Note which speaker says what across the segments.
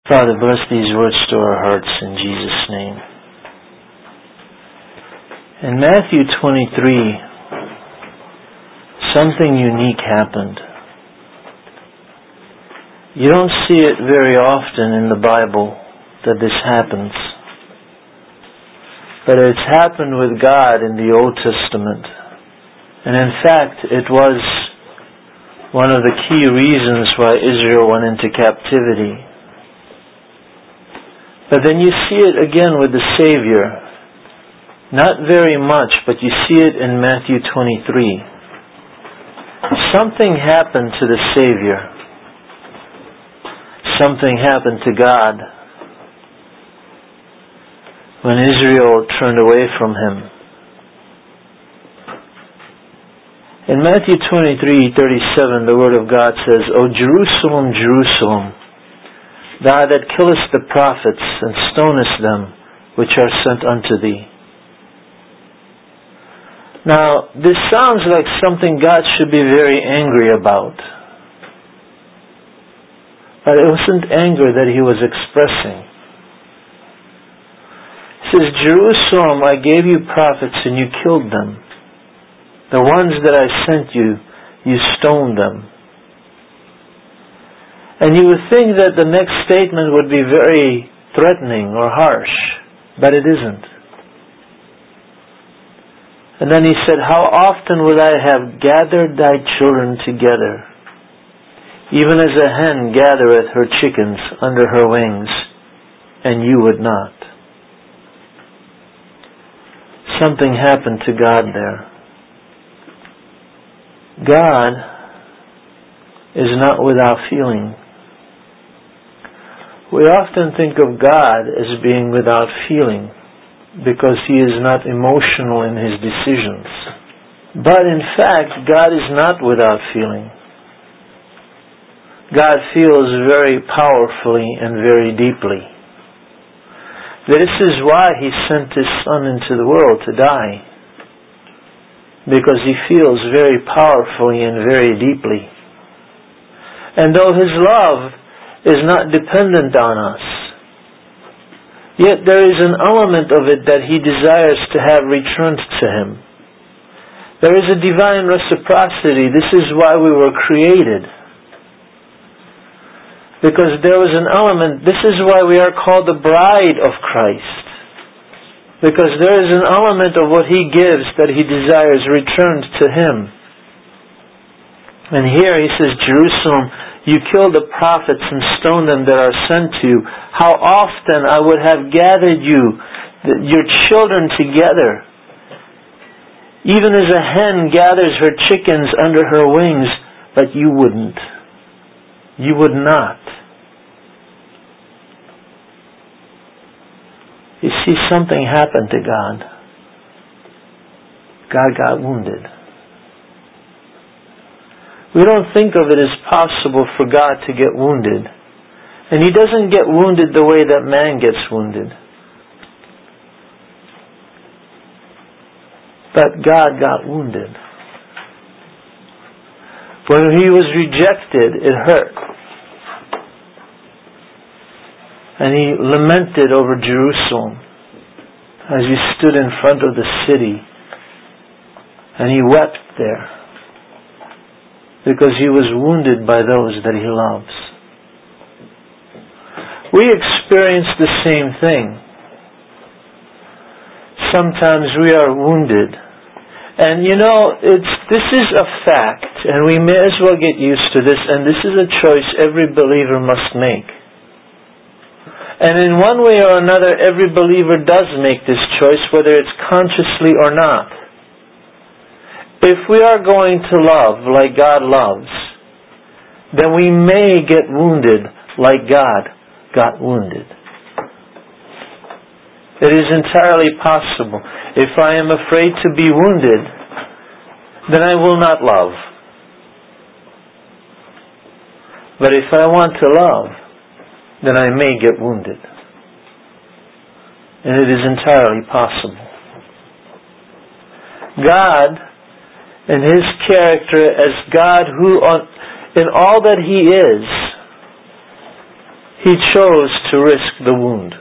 Speaker 1: Father, bless these words to our hearts in Jesus' name. In Matthew 23, something unique happened. You don't see it very often in the Bible that this happens. But it's happened with God in the Old Testament. And in fact, it was one of the key reasons why Israel went into captivity. But then you see it again with the Savior. Not very much, but you see it in Matthew 23. Something happened to the Savior. Something happened to God when Israel turned away from Him. In Matthew 23:37, the Word of God says, "O Jerusalem, Jerusalem, thou that killest the prophets and stonest them which are sent unto thee." Now, this sounds like something God should be very angry about. But it wasn't anger that He was expressing. He says, "Jerusalem, I gave you prophets and you killed them. The ones that I sent you, you stoned them." And you would think that the next statement would be very threatening or harsh, but it isn't. And then He said, "How often would I have gathered thy children together, even as a hen gathereth her chickens under her wings, and you would not." Something happened to God there. God is not without feeling. We often think of God as being without feeling because He is not emotional in His decisions. But in fact, God is not without feeling. God feels very powerfully and very deeply. This is why He sent His Son into the world to die. Because He feels very powerfully and very deeply. And though His love is not dependent on us, yet there is an element of it that He desires to have returned to Him. There is a divine reciprocity. This is why we were created. Because there was an element, this is why we are called the bride of Christ. Because there is an element of what He gives that He desires returned to Him. And here He says, "Jerusalem, you kill the prophets and stone them that are sent to you. How often I would have gathered you, your children together, even as a hen gathers her chickens under her wings, but you wouldn't. You would not." You see, something happened to God. God got wounded. We don't think of it as possible for God to get wounded. And He doesn't get wounded the way that man gets wounded. But God got wounded. When He was rejected, it hurt. And He lamented over Jerusalem as He stood in front of the city. And He wept there. Because He was wounded by those that He loves. We experience the same thing. Sometimes we are wounded. And this is a fact, and we may as well get used to this, and this is a choice every believer must make. And in one way or another, every believer does make this choice, whether it's consciously or not. If we are going to love like God loves, then we may get wounded like God got wounded. It is entirely possible. If I am afraid to be wounded, then I will not love. But if I want to love, then I may get wounded. And it is entirely possible. God, in His character as God who, in all that He is, He chose to risk the wound.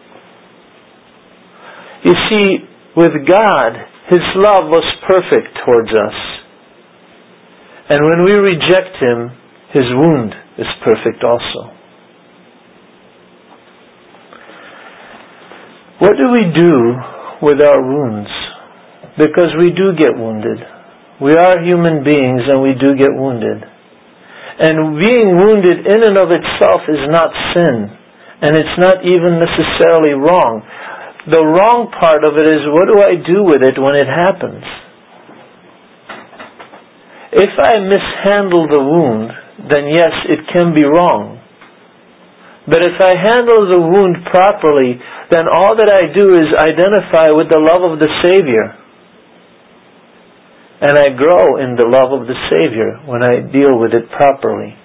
Speaker 1: You see, with God, His love was perfect towards us. And when we reject Him, His wound is perfect also. What do we do with our wounds? Because we do get wounded. We are human beings and we do get wounded. And being wounded in and of itself is not sin. And it's not even necessarily wrong. The wrong part of it is, what do I do with it when it happens? If I mishandle the wound, then yes, it can be wrong. But if I handle the wound properly, then all that I do is identify with the love of the Savior. And I grow in the love of the Savior when I deal with it properly.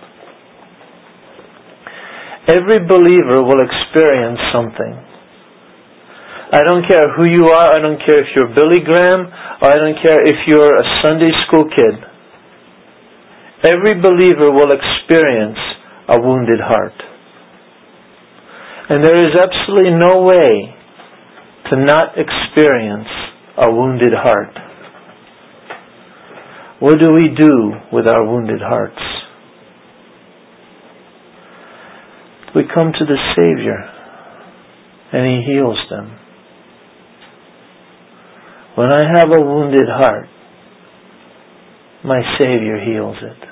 Speaker 1: Every believer will experience something. I don't care who you are. I don't care if you're Billy Graham, or I don't care if you're a Sunday school kid. Every believer will experience a wounded heart. And there is absolutely no way to not experience a wounded heart. What do we do with our wounded hearts? We come to the Savior and He heals them. When I have a wounded heart, my Savior heals it.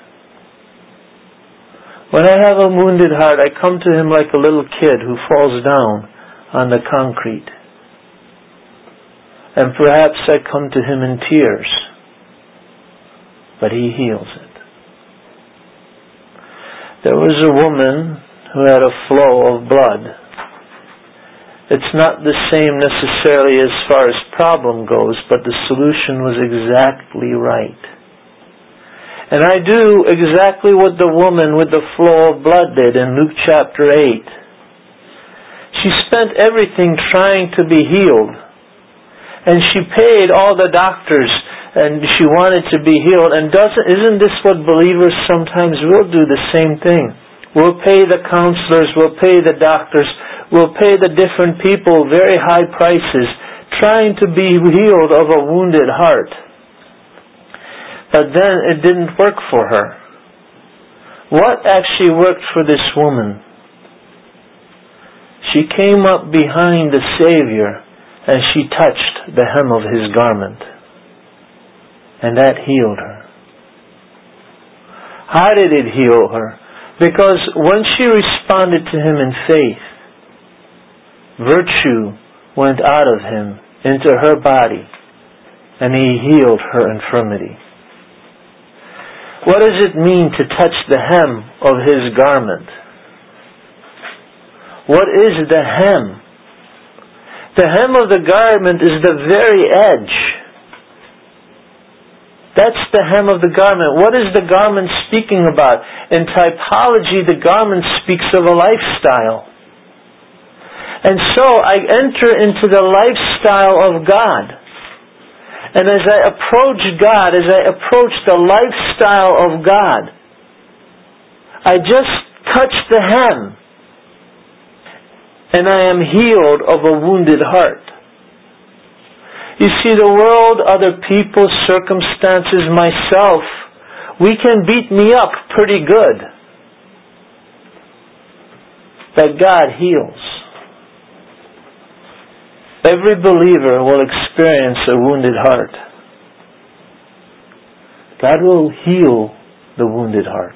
Speaker 1: When I have a wounded heart, I come to Him like a little kid who falls down on the concrete. And perhaps I come to Him in tears, but He heals it. There was a woman who had a flow of blood. It's not the same necessarily as far as problem goes, but the solution was exactly right. And I do exactly what the woman with the flow of blood did in Luke chapter 8. She spent everything trying to be healed. And she paid all the doctors, and she wanted to be healed. And isn't this what believers sometimes will do? The same thing. We'll pay the counselors, we'll pay the doctors, we'll pay the different people very high prices, trying to be healed of a wounded heart. But then it didn't work for her. What actually worked for this woman? She came up behind the Savior and she touched the hem of His garment. And that healed her. How did it heal her? Because when she responded to Him in faith, virtue went out of Him into her body and He healed her infirmity. What does it mean to touch the hem of His garment? What is the hem? The hem of the garment is the very edge. That's the hem of the garment. What is the garment speaking about? In typology, the garment speaks of a lifestyle. And so I enter into the lifestyle of God. And as I approach God, as I approach the lifestyle of God, I just touch the hem. And I am healed of a wounded heart. You see, the world, other people, circumstances, myself, we can beat me up pretty good. But God heals. Every believer will experience a wounded heart. God will heal the wounded heart.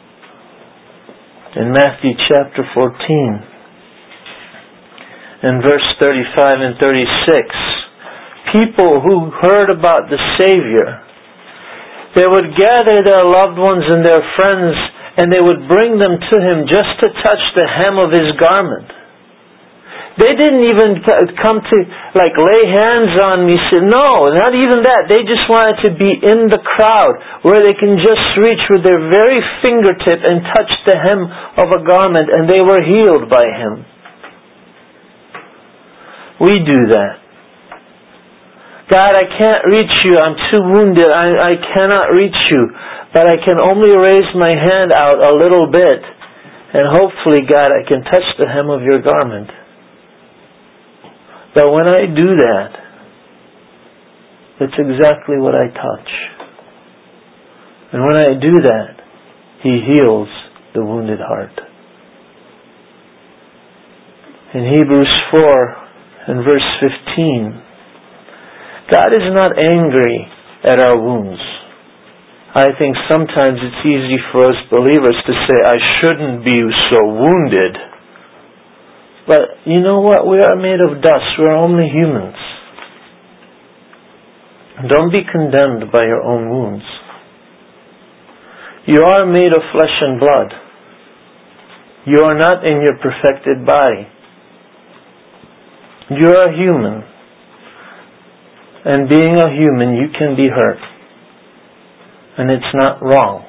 Speaker 1: In Matthew chapter 14, in verse 35 and 36, people who heard about the Savior, they would gather their loved ones and their friends and they would bring them to Him just to touch the hem of His garment. They didn't even come to lay hands on me. No, not even that. They just wanted to be in the crowd where they can just reach with their very fingertip and touch the hem of a garment, and they were healed by Him. We do that. God, I can't reach you. I'm too wounded. I cannot reach you. But I can only raise my hand out a little bit. And hopefully, God, I can touch the hem of your garment. But when I do that, it's exactly what I touch. And when I do that, He heals the wounded heart. In Hebrews 4 and verse 15, God is not angry at our wounds. I think sometimes it's easy for us believers to say, I shouldn't be so wounded. But you know what? We are made of dust. We're only humans. Don't be condemned by your own wounds. You are made of flesh and blood. You are not in your perfected body. You are human. And being a human, you can be hurt. And it's not wrong.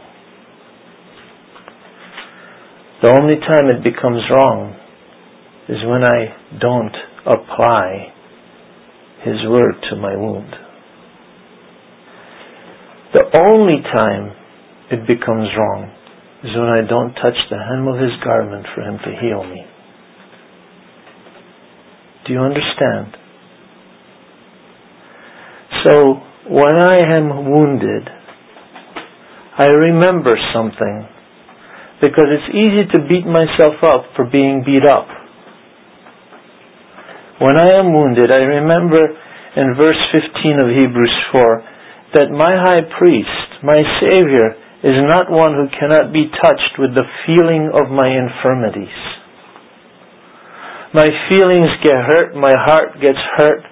Speaker 1: The only time it becomes wrong is when I don't apply His word to my wound. The only time it becomes wrong is when I don't touch the hem of His garment for Him to heal me. Do you understand? So, when I am wounded, I remember something, because it's easy to beat myself up for being beat up. When I am wounded, I remember in verse 15 of Hebrews 4 that my high priest, my Savior, is not one who cannot be touched with the feeling of my infirmities. My feelings get hurt, my heart gets hurt.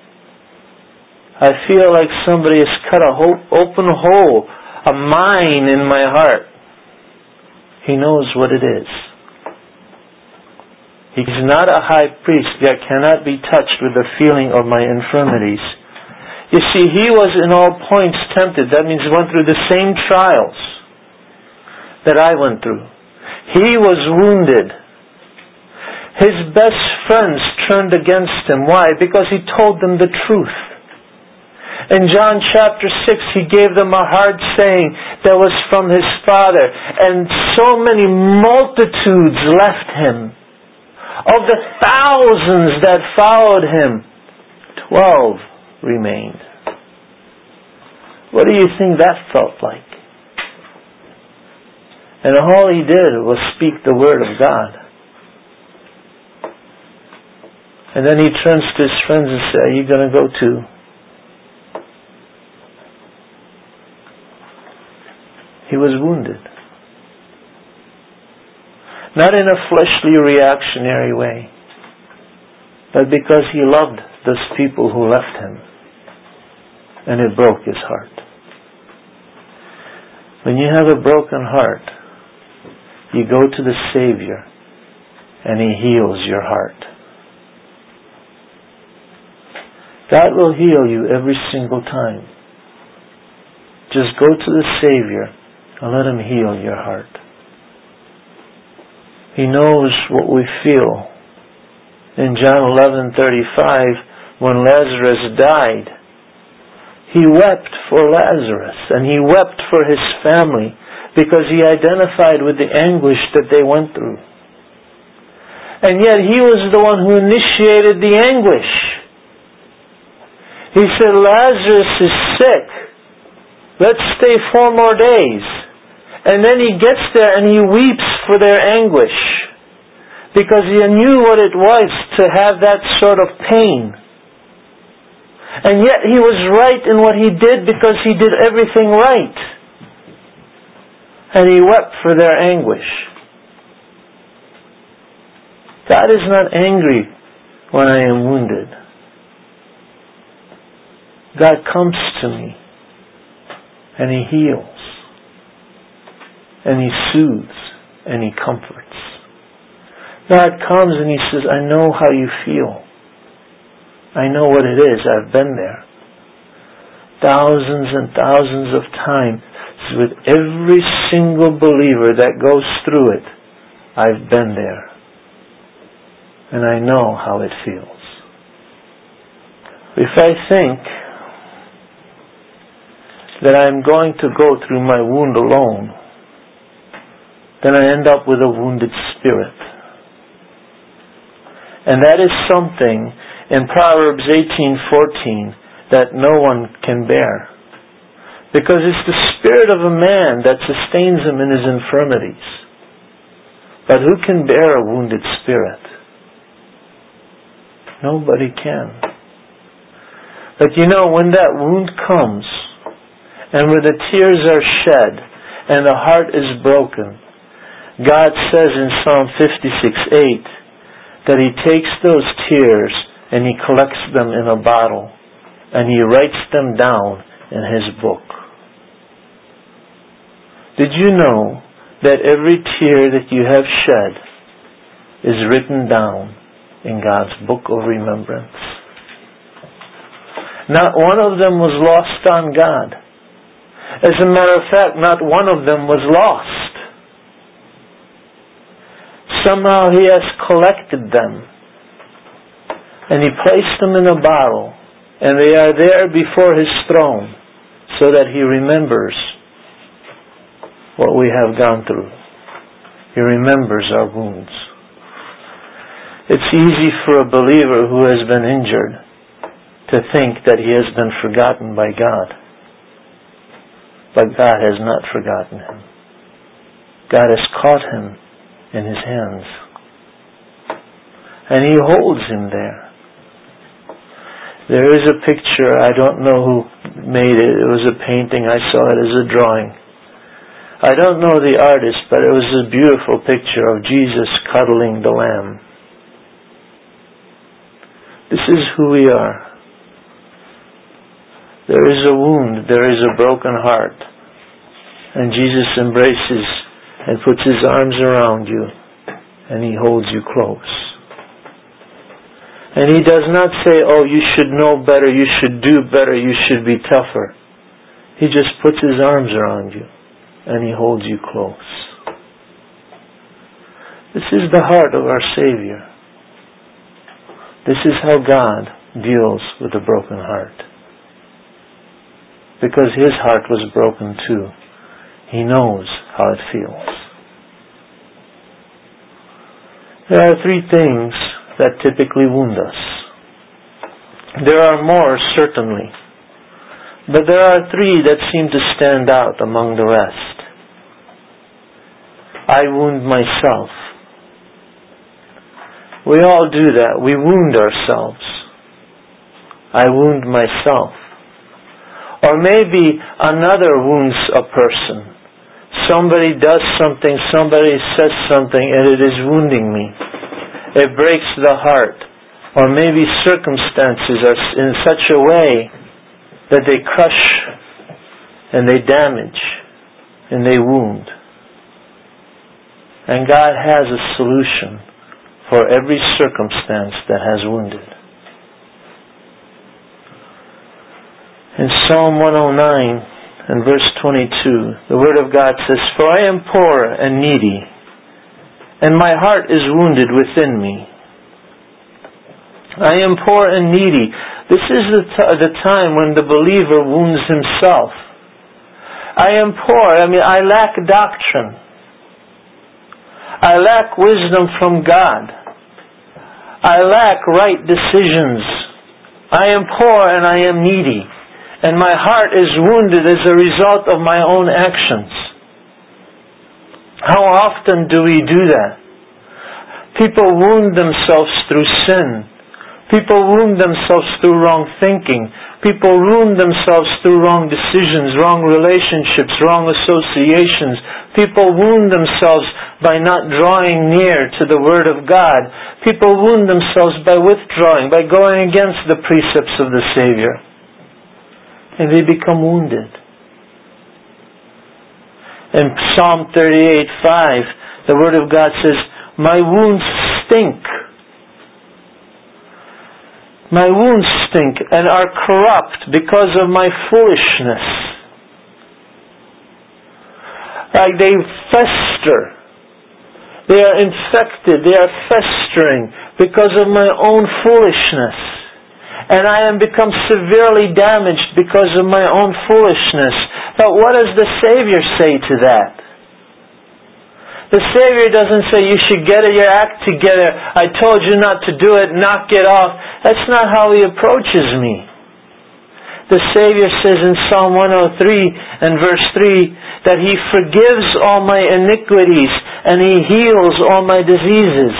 Speaker 1: I feel like somebody has cut a open hole, a mine in my heart. He knows what it is. He's not a high priest that cannot be touched with the feeling of my infirmities. You see, He was in all points tempted. That means He went through the same trials that I went through. He was wounded. His best friends turned against Him. Why? Because He told them the truth. In John chapter 6, He gave them a hard saying that was from His Father. And so many multitudes left Him. Of the thousands that followed Him, 12 remained. What do you think that felt like? And all He did was speak the word of God. And then He turns to His friends and says, are you going to go too? He was wounded. Not in a fleshly reactionary way, but because He loved those people who left Him. And it broke His heart. When you have a broken heart, you go to the Savior and He heals your heart. God will heal you every single time. Just go to the Savior and let Him heal your heart. He knows what we feel. In John 11:35, when Lazarus died, He wept for Lazarus and He wept for his family because He identified with the anguish that they went through. And yet He was the one who initiated the anguish. He said, Lazarus is sick. Let's stay 4 more days. And then He gets there and He weeps for their anguish, because He knew what it was to have that sort of pain. And yet He was right in what He did, because He did everything right. And He wept for their anguish. God is not angry when I am wounded. God comes to me and He heals. And He soothes and He comforts. God comes and He says, I know how you feel. I know what it is. I've been there. Thousands and thousands of times with every single believer that goes through it. I've been there. And I know how it feels. If I think that I'm going to go through my wound alone, then I end up with a wounded spirit. And that is something in Proverbs 18:14 that no one can bear. Because it's the spirit of a man that sustains him in his infirmities. But who can bear a wounded spirit? Nobody can. But when that wound comes, and where the tears are shed, and the heart is broken, God says in Psalm 56:8 that He takes those tears and He collects them in a bottle, and He writes them down in His book. Did you know that every tear that you have shed is written down in God's book of remembrance? Not one of them was lost on God. As a matter of fact, not one of them was lost. Somehow He has collected them, and He placed them in a bottle, and they are there before His throne, so that He remembers what we have gone through. He remembers our wounds. It's easy for a believer who has been injured to think that he has been forgotten by God. But God has not forgotten him. God has caught him in His hands. And He holds him there. There is a picture, I don't know who made it. It was a painting, I saw it as a drawing. I don't know the artist, but it was a beautiful picture of Jesus cuddling the Lamb. This is who we are. There is a wound, there is a broken heart. And Jesus embraces and puts His arms around you, and He holds you close. And He does not say, oh, you should know better, you should do better, you should be tougher. He just puts His arms around you, and He holds you close. This is the heart of our Savior. This is how God deals with a broken heart. Because His heart was broken too. He knows how it feels. There are three things that typically wound us. There are more, certainly. But there are three that seem to stand out among the rest. I wound myself. We all do that. We wound ourselves. I wound myself. Or maybe another wounds a person. Somebody does something, somebody says something, and it is wounding me. It breaks the heart. Or maybe circumstances are in such a way that they crush and they damage and they wound. And God has a solution for every circumstance that has wounded. In Psalm 109 and verse 22, the Word of God says, "For I am poor and needy, and my heart is wounded within me." I am poor and needy. This is the time when the believer wounds himself. I am poor. I lack doctrine. I lack wisdom from God. I lack right decisions. I am poor and I am needy. And my heart is wounded as a result of my own actions. How often do we do that? People wound themselves through sin. People wound themselves through wrong thinking. People wound themselves through wrong decisions, wrong relationships, wrong associations. People wound themselves by not drawing near to the Word of God. People wound themselves by withdrawing, by going against the precepts of the Savior. And they become wounded. In Psalm 38:5, the Word of God says, "My wounds stink. My wounds stink and are corrupt because of my foolishness." Like they fester. They are infected. They are festering because of my own foolishness. And I am become severely damaged because of my own foolishness. But what does the Savior say to that? The Savior doesn't say, you should get your act together. I told you not to do it. Knock it off. That's not how He approaches me. The Savior says in Psalm 103 and verse 3 that He forgives all my iniquities and He heals all my diseases.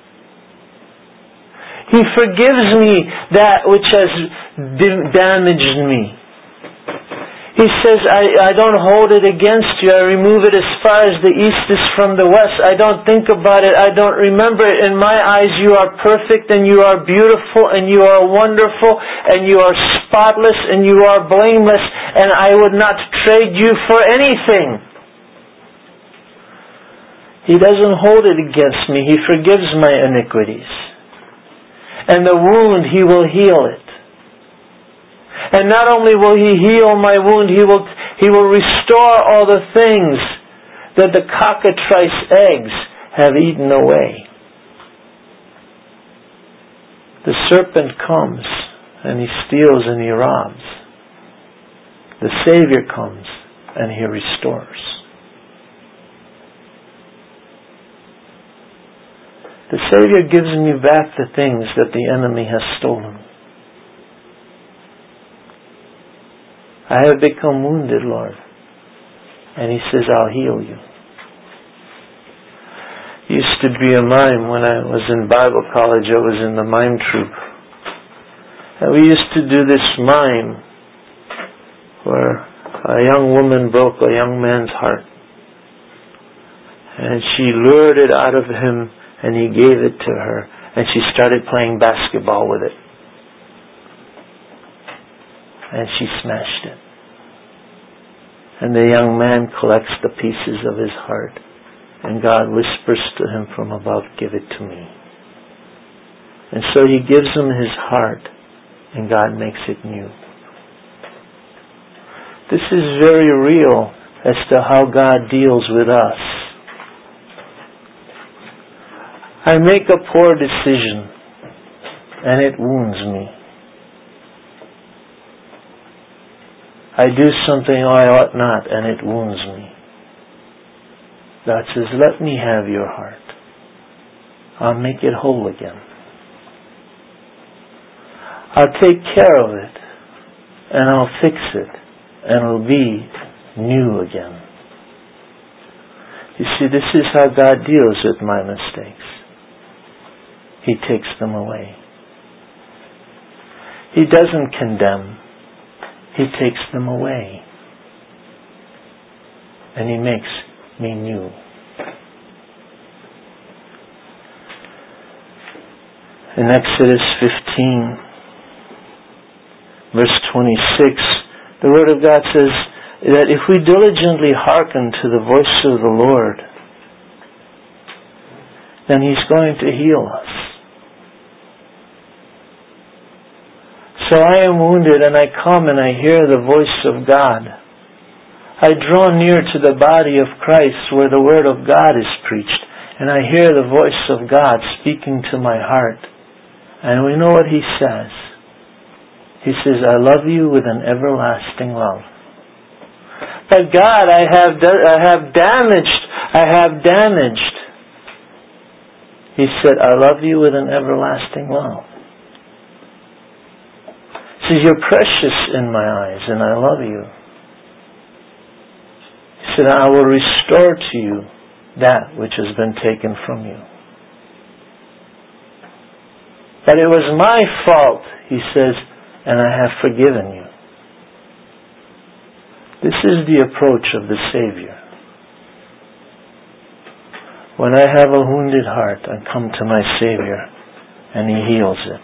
Speaker 1: He forgives me that which has damaged me. He says, I don't hold it against you. I remove it as far as the east is from the west. I don't think about it. I don't remember it. In my eyes, you are perfect and you are beautiful and you are wonderful and you are spotless and you are blameless, and I would not trade you for anything. He doesn't hold it against me. He forgives my iniquities. And the wound, He will heal it. And not only will He heal my wound, He will restore all the things that the cockatrice eggs have eaten away. The serpent comes and he steals and he robs. The Savior comes and He restores. The Savior gives me back the things that the enemy has stolen. I have become wounded, Lord. And He says, I'll heal you. Used to be a mime when I was in Bible college. I was in the mime troupe. And we used to do this mime where a young woman broke a young man's heart. And she lured it out of him and he gave it to her. And she started playing basketball with it. And she smashed it. And the young man collects the pieces of his heart. And God whispers to him from above, give it to me. And so He gives him his heart. And God makes it new. This is very real as to how God deals with us. I make a poor decision. And it wounds me. I do something I ought not, and it wounds me. God says, let me have your heart. I'll make it whole again. I'll take care of it, and I'll fix it, and it'll be new again. You see, this is how God deals with my mistakes. He takes them away. He doesn't condemn. He takes them away. And He makes me new. In Exodus 15, verse 26, the Word of God says that if we diligently hearken to the voice of the Lord, then He's going to heal us. So I am wounded and I come and I hear the voice of God. I draw near to the body of Christ where the Word of God is preached, and I hear the voice of God speaking to my heart. And we know what He says. He says, I love you with an everlasting love. But God, I have damaged. He said, I love you with an everlasting love. He says, you're precious in my eyes and I love you. He said, I will restore to you that which has been taken from you. But it was my fault, He says, and I have forgiven you. This is the approach of the Savior. When I have a wounded heart, I come to my Savior and He heals it.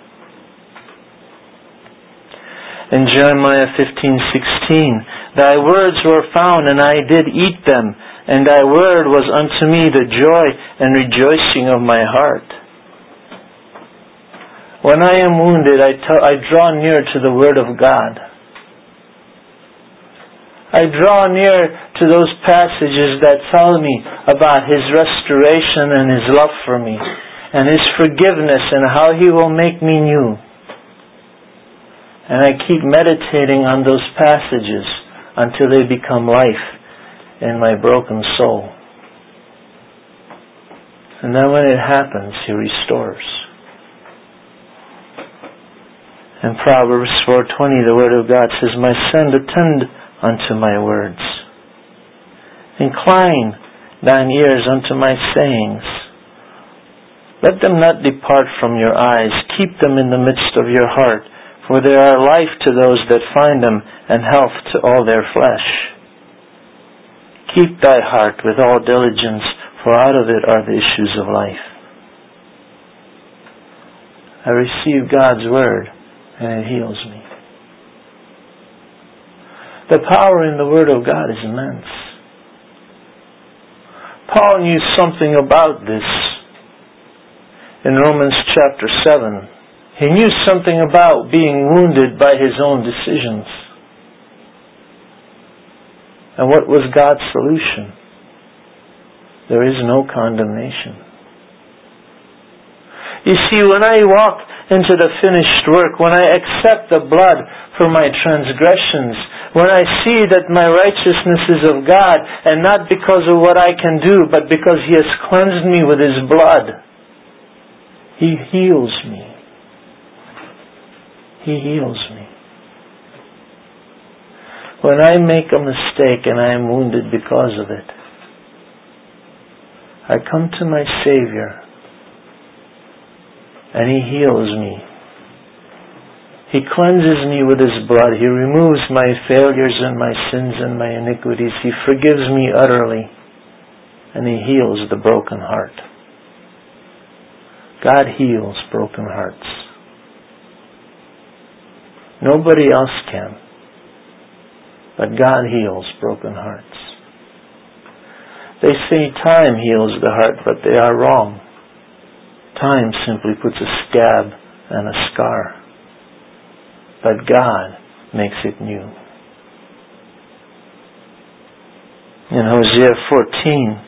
Speaker 1: In Jeremiah 15:16, Thy words were found, and I did eat them, and Thy word was unto me the joy and rejoicing of my heart. When I am wounded, I draw near to the Word of God. I draw near to those passages that tell me about His restoration and His love for me, and His forgiveness and how He will make me new. And I keep meditating on those passages until they become life in my broken soul. And then when it happens, He restores. In Proverbs 4:20, the Word of God says, "My son, attend unto my words. Incline thine ears unto my sayings. Let them not depart from your eyes. Keep them in the midst of your heart. For they are life to those that find them, and health to all their flesh. Keep thy heart with all diligence, for out of it are the issues of life." I receive God's Word, and it heals me. The power in the Word of God is immense. Paul knew something about this in Romans chapter 7. He knew something about being wounded by his own decisions. And what was God's solution? There is no condemnation. You see, when I walk into the finished work, when I accept the blood for my transgressions, when I see that my righteousness is of God, and not because of what I can do, but because He has cleansed me with His blood, He heals me. He heals me. When I make a mistake and I am wounded because of it, I come to my Savior and He heals me. He cleanses me with His blood. He removes my failures and my sins and my iniquities. He forgives me utterly, and He heals the broken heart. God heals broken hearts. Nobody else can. But God heals broken hearts. They say time heals the heart, but they are wrong. Time simply puts a scab and a scar. But God makes it new. In Hosea 14,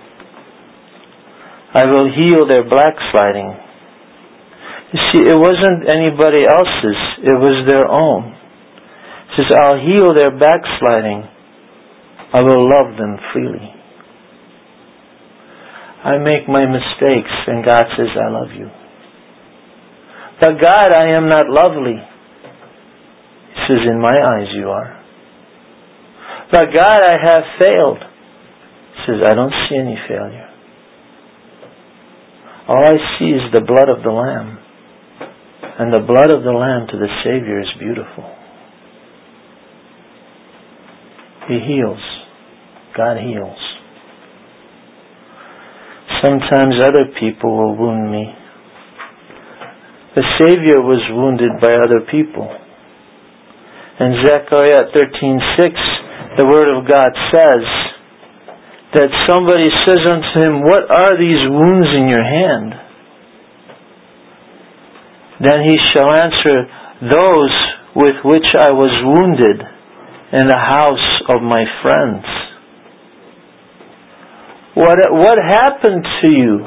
Speaker 1: I will heal their backsliding. You see, it wasn't anybody else's, it was their own. It says, I'll heal their backsliding. I will love them freely. I make my mistakes, and God says, I love you. But God, I am not lovely. He says, in my eyes you are. But God, I have failed. He says, I don't see any failure. All I see is the blood of the Lamb. And the blood of the Lamb to the Savior is beautiful. He heals. God heals. Sometimes other people will wound me. The Savior was wounded by other people. In Zechariah 13:6, the Word of God says that somebody says unto Him, what are these wounds in your hand? Then He shall answer, those with which I was wounded in the house of my friends. What happened to you?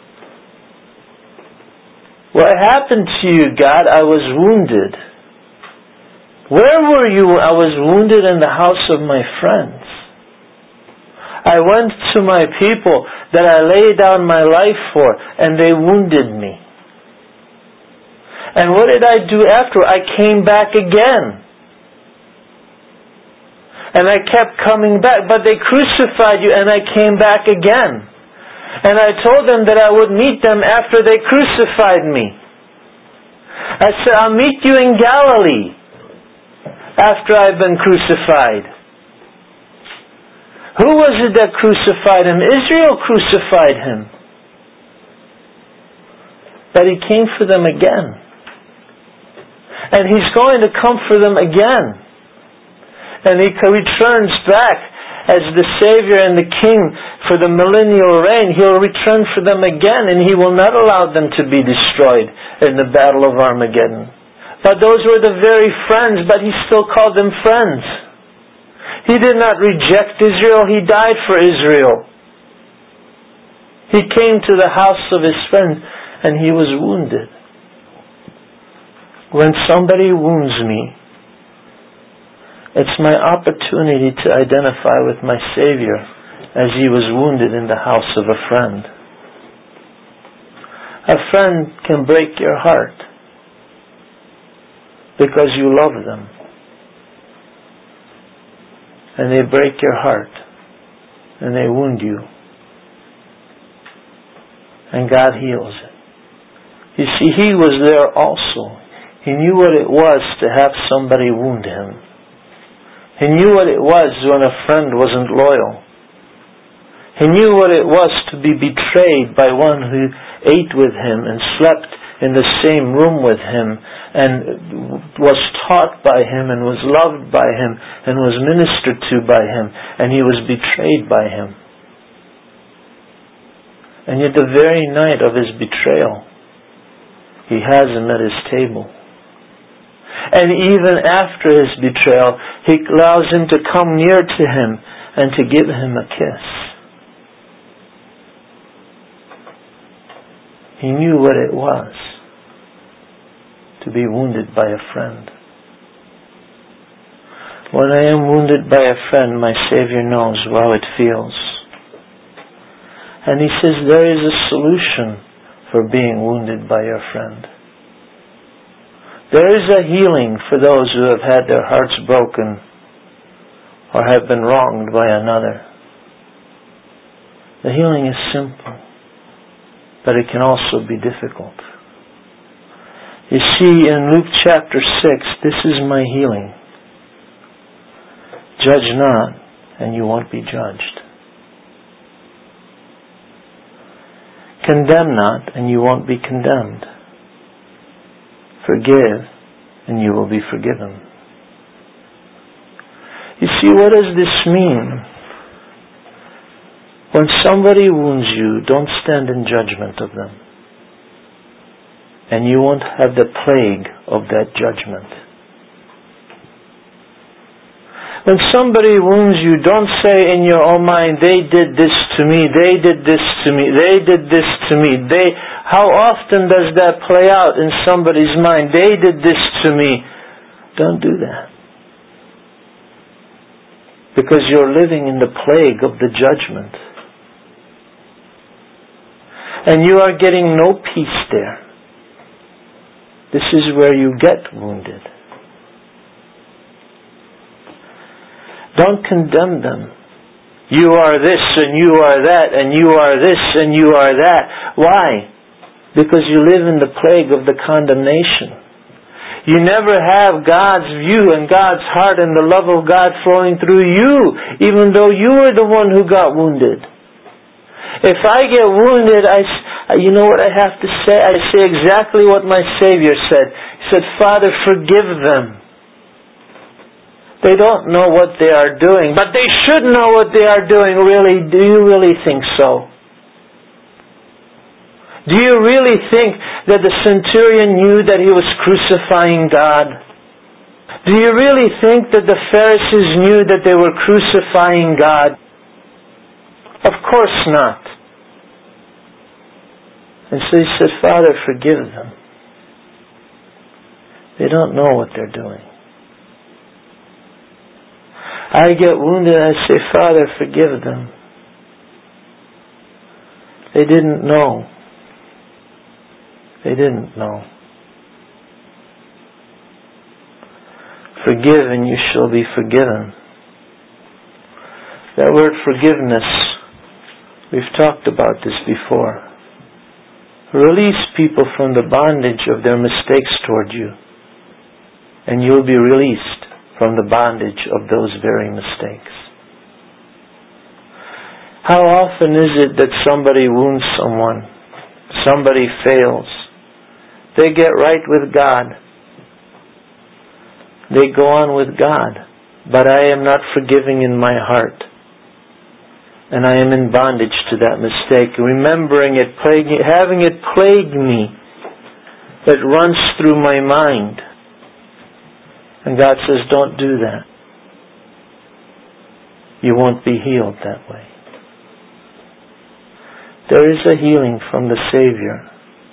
Speaker 1: What happened to you, God? I was wounded. Where were you? I was wounded in the house of my friends. I went to my people that I laid down my life for, and they wounded me. And what did I do after? I came back again. And I kept coming back. But they crucified you, and I came back again. And I told them that I would meet them after they crucified me. I said, I'll meet you in Galilee after I've been crucified. Who was it that crucified Him? Israel crucified Him. But He came for them again. And He's going to come for them again. And He returns back as the Savior and the King for the millennial reign. He'll return for them again, and He will not allow them to be destroyed in the battle of Armageddon. But those were the very friends, but He still called them friends. He did not reject Israel. He died for Israel. He came to the house of His friend, and He was wounded. When somebody wounds me, it's my opportunity to identify with my Savior as He was wounded in the house of a friend. A friend can break your heart because you love them. And they break your heart. And they wound you. And God heals it. You see, He was there also. He knew what it was to have somebody wound Him. He knew what it was when a friend wasn't loyal. He knew what it was to be betrayed by one who ate with Him and slept in the same room with Him and was taught by Him and was loved by Him and was ministered to by Him, and he was betrayed by Him. And yet the very night of His betrayal, He has Him at His table. And even after His betrayal, He allows Him to come near to Him and to give Him a kiss. He knew what it was to be wounded by a friend. When I am wounded by a friend, my Savior knows how it feels. And He says there is a solution for being wounded by your friend. There is a healing for those who have had their hearts broken or have been wronged by another. The healing is simple, but it can also be difficult. You see, in Luke chapter 6, this is my healing. Judge not, and you won't be judged. Condemn not, and you won't be condemned. Forgive, and you will be forgiven. You see, what does this mean? When somebody wounds you, don't stand in judgment of them. And you won't have the plague of that judgment. When somebody wounds you, don't say in your own mind, they did this to me, they did this to me, they did this to me. How often does that play out in somebody's mind? They did this to me. Don't do that. Because you're living in the plague of the judgment. And you are getting no peace there. This is where you get wounded. Don't condemn them. You are this and you are that and you are this and you are that. Why? Because you live in the plague of the condemnation. You never have God's view and God's heart and the love of God flowing through you, even though you are the one who got wounded. If I get wounded, you know what I have to say? I say exactly what my Savior said. He said, Father, forgive them. They don't know what they are doing, but they should know what they are doing. Really, do you really think so? Do you really think that the centurion knew that he was crucifying God? Do you really think that the Pharisees knew that they were crucifying God? Of course not. And so he said, Father, forgive them. They don't know what they're doing. I get wounded, I say, Father, forgive them. They didn't know. They didn't know. Forgive and you shall be forgiven. That word forgiveness, we've talked about this before. Release people from the bondage of their mistakes toward you, and you'll be released from the bondage of those very mistakes. How often is it that somebody wounds someone, somebody fails, they get right with God, they go on with God, but I am not forgiving in my heart, and I am in bondage to that mistake, remembering it, having it plague me, that runs through my mind. And God says, don't do that. You won't be healed that way. There is a healing from the Savior.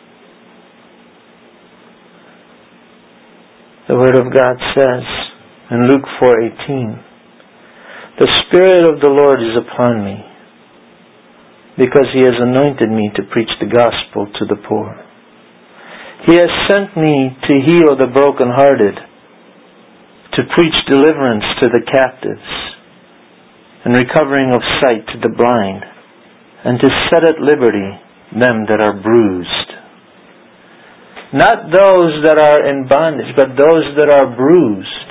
Speaker 1: The Word of God says in Luke 4:18, the Spirit of the Lord is upon me, because He has anointed me to preach the gospel to the poor. He has sent me to heal the brokenhearted, to preach deliverance to the captives, and recovering of sight to the blind, and to set at liberty them that are bruised. Not those that are in bondage, but those that are bruised.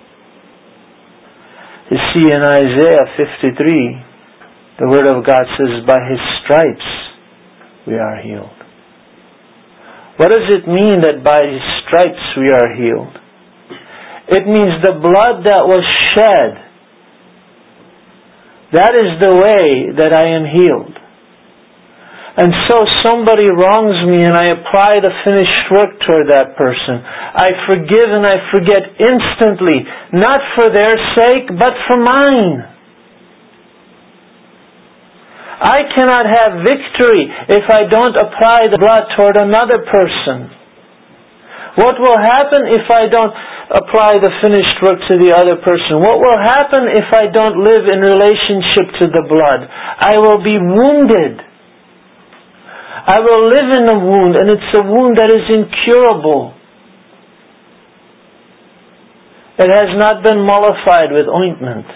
Speaker 1: You see, in Isaiah 53, the Word of God says, by His stripes we are healed. What does it mean that by His stripes we are healed? It means the blood that was shed, that is the way that I am healed. And so somebody wrongs me and I apply the finished work toward that person. I forgive and I forget instantly, not for their sake, but for mine. I cannot have victory if I don't apply the blood toward another person. What will happen if I don't apply the finished work to the other person? What will happen if I don't live in relationship to the blood? I will be wounded. I will live in a wound, and it's a wound that is incurable. It has not been mollified with ointment.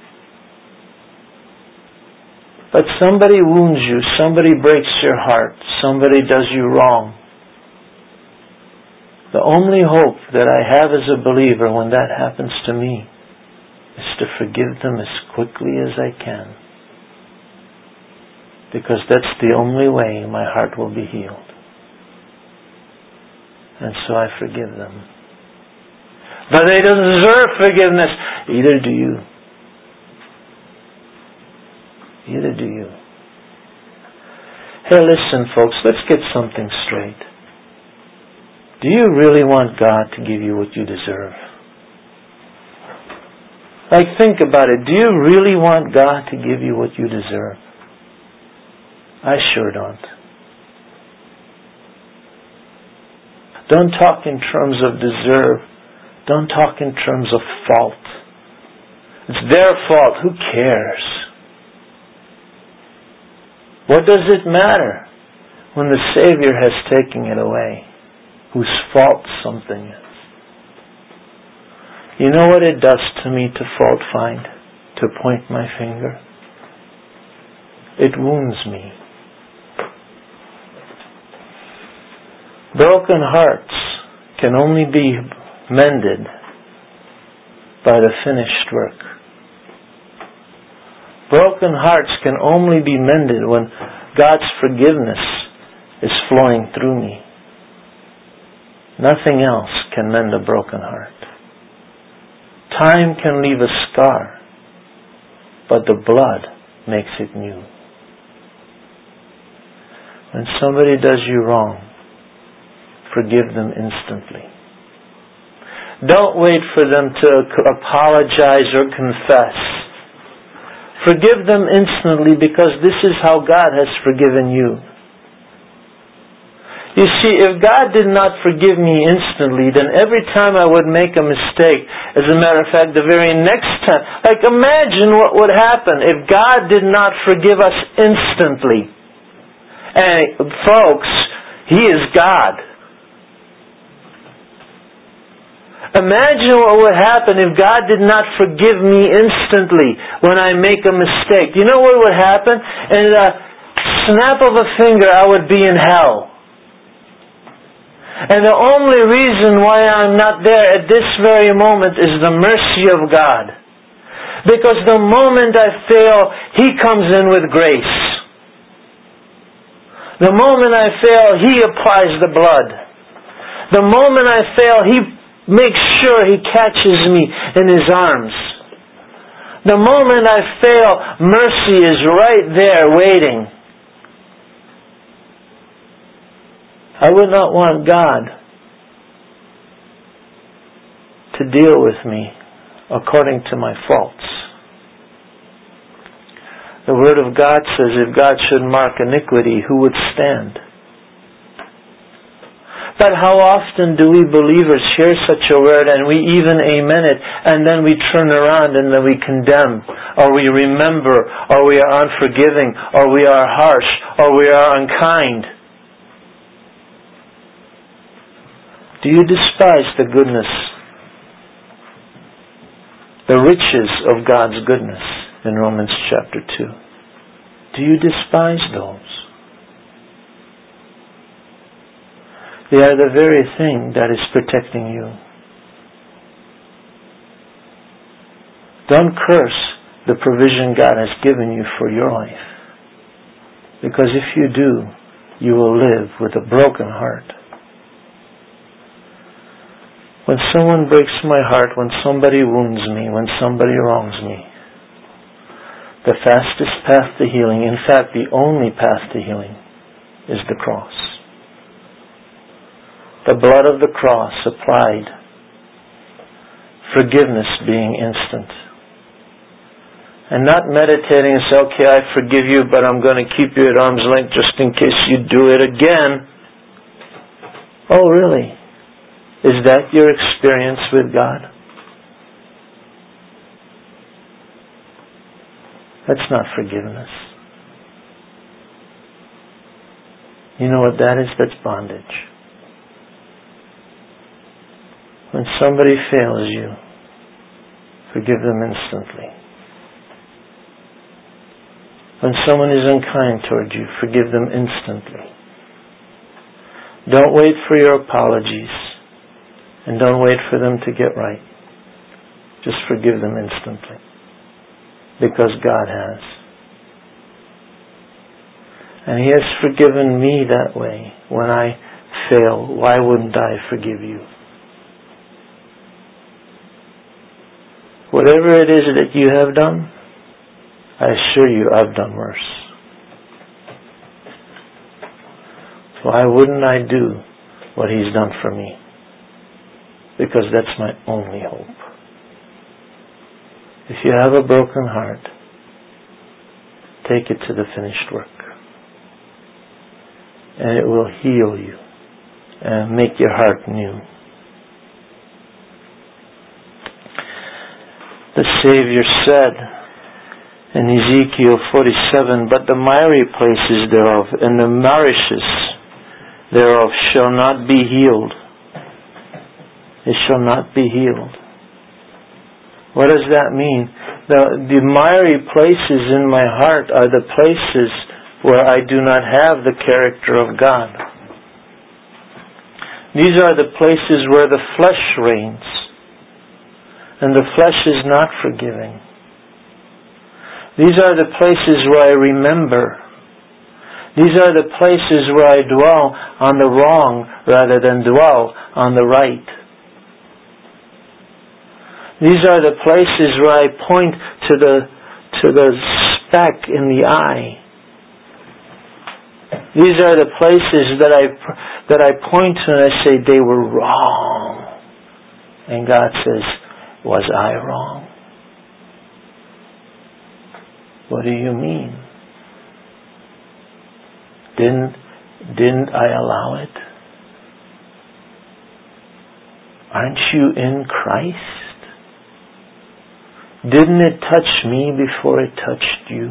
Speaker 1: But somebody wounds you, somebody breaks your heart, somebody does you wrong. The only hope that I have as a believer when that happens to me is to forgive them as quickly as I can. Because that's the only way my heart will be healed. And so I forgive them. But they don't deserve forgiveness. Either do you. Either do you. Hey, listen, folks, let's get something straight. Do you really want God to give you what you deserve? Like, think about it. Do you really want God to give you what you deserve? I sure don't. Don't talk in terms of deserve. Don't talk in terms of fault. It's their fault. Who cares? What does it matter when the Savior has taken it away? Whose fault something is. You know what it does to me to fault find? To point my finger? It wounds me. Broken hearts can only be mended by the finished work. Broken hearts can only be mended when God's forgiveness is flowing through me. Nothing else can mend a broken heart. Time can leave a scar, but the blood makes it new. When somebody does you wrong, forgive them instantly. Don't wait for them to apologize or confess. Forgive them instantly, because this is how God has forgiven you. You see, if God did not forgive me instantly, then every time I would make a mistake, as a matter of fact, the very next time, like, imagine what would happen if God did not forgive us instantly. And folks, He is God. Imagine what would happen if God did not forgive me instantly when I make a mistake. You know what would happen? In a snap of a finger, I would be in hell. And the only reason why I'm not there at this very moment is the mercy of God. Because the moment I fail, He comes in with grace. The moment I fail, He applies the blood. The moment I fail, He makes sure He catches me in His arms. The moment I fail, mercy is right there waiting. I would not want God to deal with me according to my faults. The Word of God says, if God should mark iniquity, who would stand? But how often do we believers hear such a word and we even amen it, and then we turn around and then we condemn, or we remember, or we are unforgiving, or we are harsh, or we are unkind? Do you despise the goodness, the riches of God's goodness in Romans chapter 2? Do you despise those? They are the very thing that is protecting you. Don't curse the provision God has given you for your life. Because if you do, you will live with a broken heart. When someone breaks my heart, when somebody wounds me, when somebody wrongs me, the fastest path to healing, in fact the only path to healing, is the cross. The blood of the cross applied, forgiveness being instant. And not meditating and say, okay, I forgive you, but I'm going to keep you at arm's length just in case you do it again. Oh, really? Is that your experience with God? That's not forgiveness. You know what that is? That's bondage. When somebody fails you, forgive them instantly. When someone is unkind toward you, forgive them instantly. Don't wait for your apologies, and don't wait for them to get right. Just forgive them instantly. Because God has. And He has forgiven me that way. When I fail, why wouldn't I forgive you? Whatever it is that you have done, I assure you I've done worse. Why wouldn't I do what He's done for me? Because that's my only hope. If you have a broken heart, take it to the finished work. And it will heal you and make your heart new. The Savior said in Ezekiel 47, but the miry places thereof and the marishes thereof shall not be healed. It shall not be healed. What does that mean? The miry places in my heart are the places where I do not have the character of God. These are the places where the flesh reigns. And the flesh is not forgiving. These are the places where I remember. These are the places where I dwell on the wrong rather than dwell on the right. These are the places where I point to the speck in the eye. These are the places that I point to and I say they were wrong. And God says, was I wrong? What do you mean? Didn't I allow it? Aren't you in Christ? Didn't it touch me before it touched you?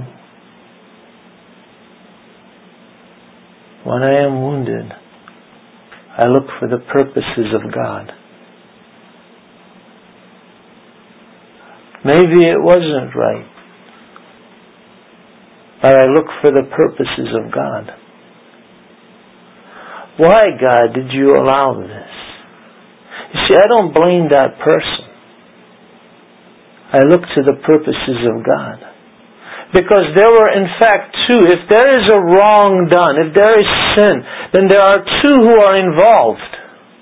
Speaker 1: When I am wounded, I look for the purposes of God. Maybe it wasn't right, but I look for the purposes of God. Why, God, did you allow this? You see, I don't blame that person. I look to the purposes of God. Because there were, in fact, two. If there is a wrong done, if there is sin, then there are two who are involved.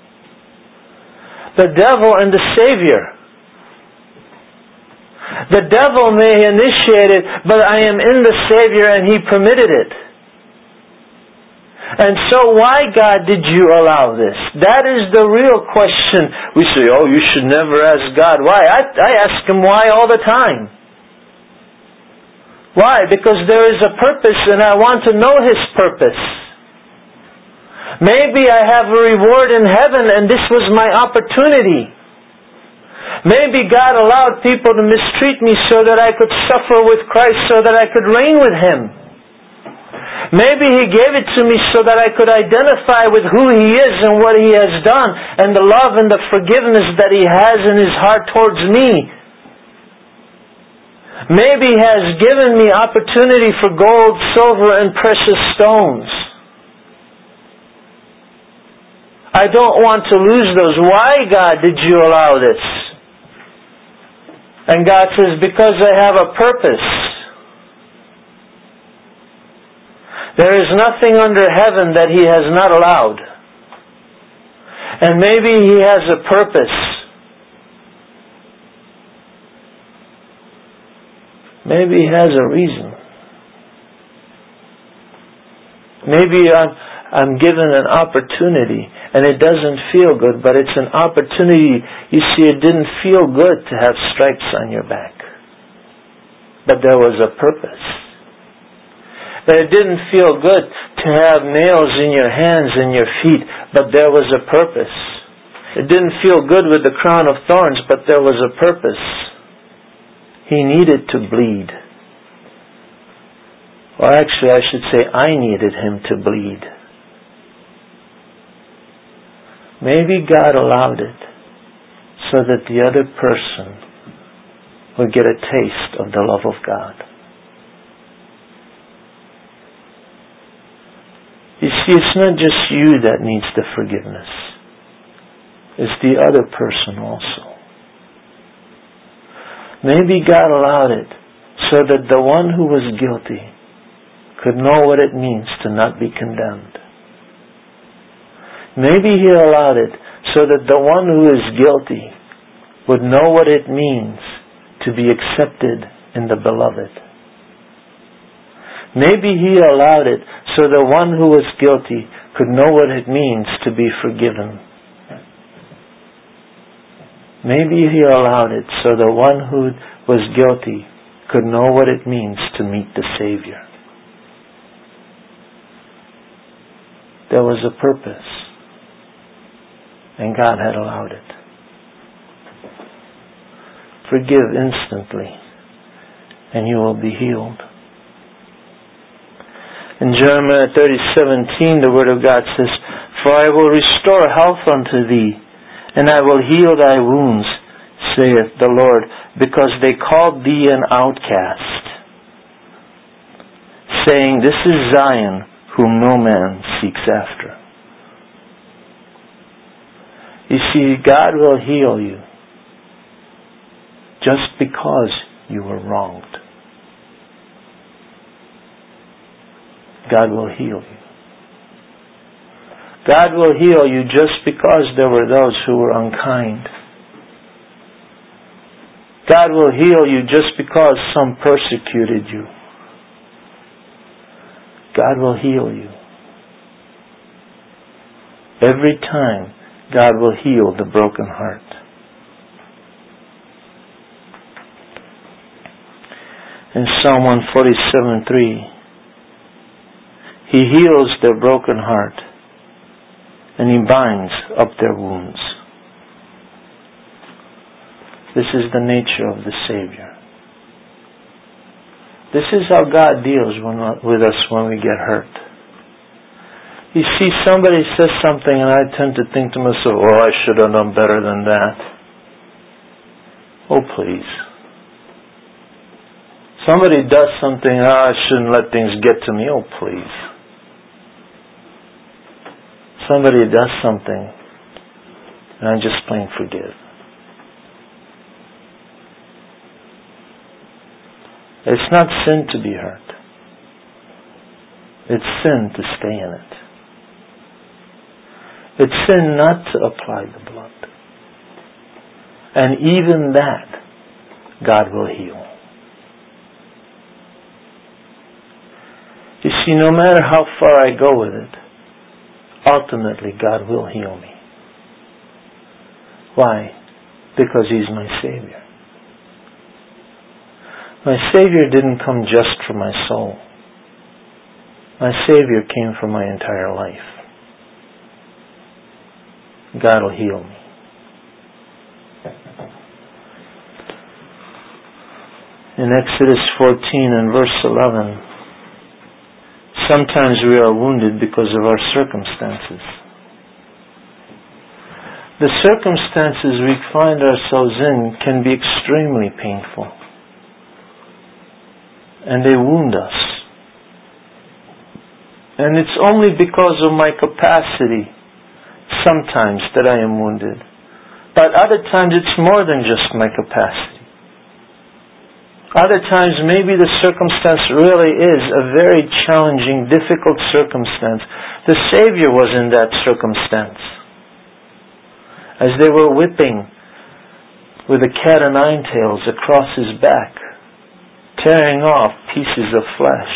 Speaker 1: The devil and the Savior. The devil may initiate it, but I am in the Savior and He permitted it. And so why, God, did you allow this? That is the real question. We say, oh, you should never ask God why. I ask Him why all the time. Why? Because there is a purpose and I want to know His purpose. Maybe I have a reward in heaven and this was my opportunity. Maybe God allowed people to mistreat me so that I could suffer with Christ, so that I could reign with Him. Maybe He gave it to me so that I could identify with who He is and what He has done, and the love and the forgiveness that He has in His heart towards me. Maybe He has given me opportunity for gold, silver, and precious stones. I don't want to lose those. Why, God, did you allow this? And God says, because I have a purpose. There is nothing under heaven that He has not allowed. And maybe He has a purpose. Maybe He has a reason. Maybe I'm given an opportunity and it doesn't feel good, but it's an opportunity. You see, it didn't feel good to have stripes on your back. But there was a purpose. That it didn't feel good to have nails in your hands and your feet, but there was a purpose. It didn't feel good with the crown of thorns, but there was a purpose. He needed to bleed. Or actually, I should say, I needed Him to bleed. Maybe God allowed it so that the other person would get a taste of the love of God. You see, it's not just you that needs the forgiveness. It's the other person also. Maybe God allowed it so that the one who was guilty could know what it means to not be condemned. Maybe He allowed it so that the one who is guilty would know what it means to be accepted in the Beloved. Maybe He allowed it so the one who was guilty could know what it means to be forgiven. Maybe He allowed it so the one who was guilty could know what it means to meet the Savior. There was a purpose. And God had allowed it. Forgive instantly, and you will be healed. In Jeremiah 30:17, the Word of God says, "For I will restore health unto thee, and I will heal thy wounds, saith the Lord, because they called thee an outcast, saying, This is Zion, whom no man seeks after." You see, God will heal you just because you were wronged. God will heal you. God will heal you just because there were those who were unkind. God will heal you just because some persecuted you. God will heal you. Every time, God will heal the broken heart. In Psalm 147:3, He heals their broken heart and He binds up their wounds. This is the nature of the Savior. This is how God deals with us when we get hurt. You see, somebody says something and I tend to think to myself, I should have done better than that. Oh, please. Somebody does something, I shouldn't let things get to me. Oh, please. Somebody does something and I just plain forgive. It's not sin to be hurt. It's sin to stay in it. It's sin not to apply the blood. And even that, God will heal. You see, no matter how far I go with it, ultimately God will heal me. Why? Because He's my Savior. My Savior didn't come just for my soul. My Savior came for my entire life. God will heal me. In Exodus 14 and verse 11, sometimes we are wounded because of our circumstances. The circumstances we find ourselves in can be extremely painful. And they wound us. And it's only because of my capacity sometimes that I am wounded. But other times it's more than just my capacity. Other times maybe the circumstance really is a very challenging, difficult circumstance. The Savior was in that circumstance. As they were whipping with a cat o' nine tails across his back, tearing off pieces of flesh,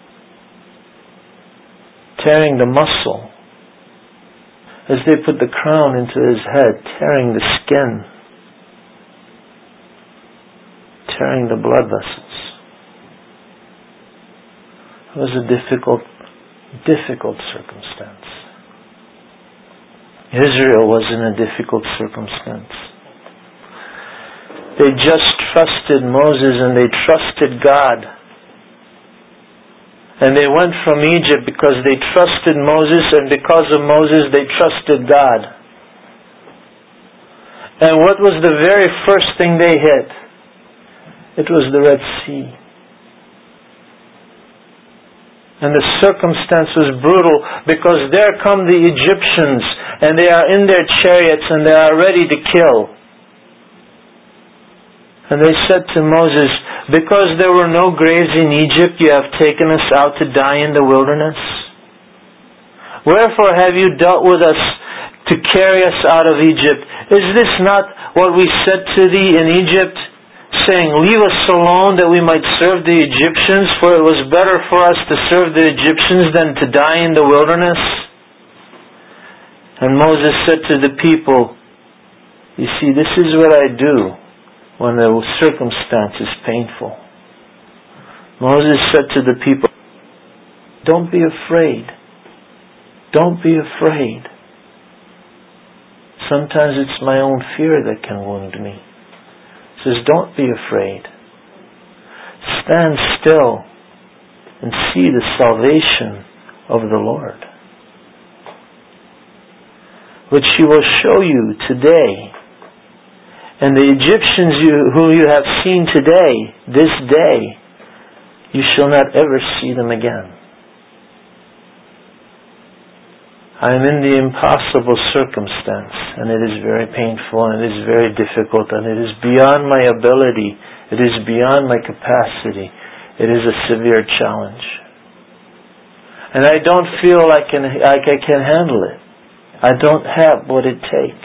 Speaker 1: tearing the muscle, as they put the crown into his head, tearing the skin, tearing the blood vessels. It was a difficult circumstance. Israel was in a difficult circumstance. They just trusted Moses and they trusted God. And they went from Egypt because they trusted Moses, and because of Moses they trusted God. And what was the very first thing they hit? It was the Red Sea. And the circumstance was brutal because there come the Egyptians and they are in their chariots and they are ready to kill. And they said to Moses, because there were no graves in Egypt, you have taken us out to die in the wilderness. Wherefore have you dealt with us to carry us out of Egypt? Is this not what we said to thee in Egypt, saying, leave us alone that we might serve the Egyptians, for it was better for us to serve the Egyptians than to die in the wilderness? And Moses said to the people, you see, this is what I do when the circumstance is painful. Moses said to the people, don't be afraid. Don't be afraid. Sometimes it's my own fear that can wound me. He says, don't be afraid. Stand still and see the salvation of the Lord, which He will show you today. And the Egyptians who you have seen today, this day, you shall not ever see them again. I am in the impossible circumstance, and it is very painful, and it is very difficult, and it is beyond my ability, it is beyond my capacity. It is a severe challenge. And I don't feel like I can handle it. I don't have what it takes.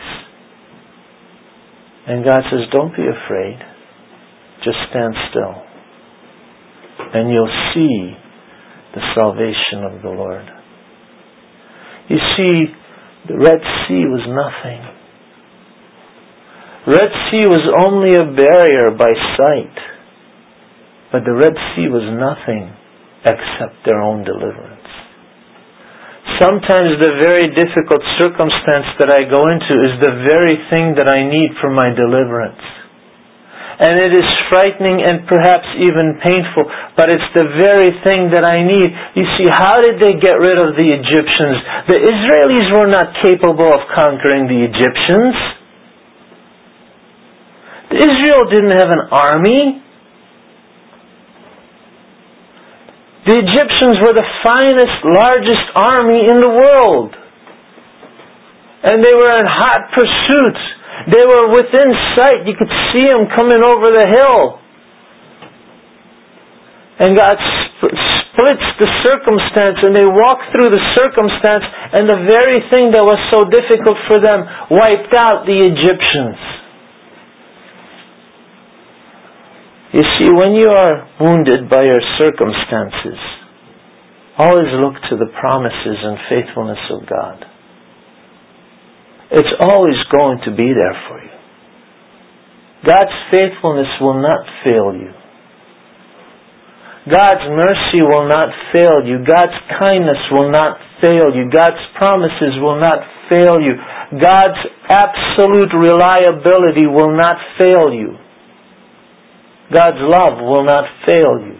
Speaker 1: And God says, don't be afraid. Just stand still. And you'll see the salvation of the Lord. You see, the Red Sea was nothing. Red Sea was only a barrier by sight. But the Red Sea was nothing except their own deliverance. Sometimes the very difficult circumstance that I go into is the very thing that I need for my deliverance. And it is frightening and perhaps even painful, but it's the very thing that I need. You see, how did they get rid of the Egyptians? The Israelis were not capable of conquering the Egyptians. Israel didn't have an army. The Egyptians were the finest, largest army in the world. And they were in hot pursuit. They were within sight. You could see them coming over the hill. And God splits the circumstance, and they walked through the circumstance, and the very thing that was so difficult for them wiped out the Egyptians. You see, when you are wounded by your circumstances, always look to the promises and faithfulness of God. It's always going to be there for you. God's faithfulness will not fail you. God's mercy will not fail you. God's kindness will not fail you. God's promises will not fail you. God's absolute reliability will not fail you. God's love will not fail you.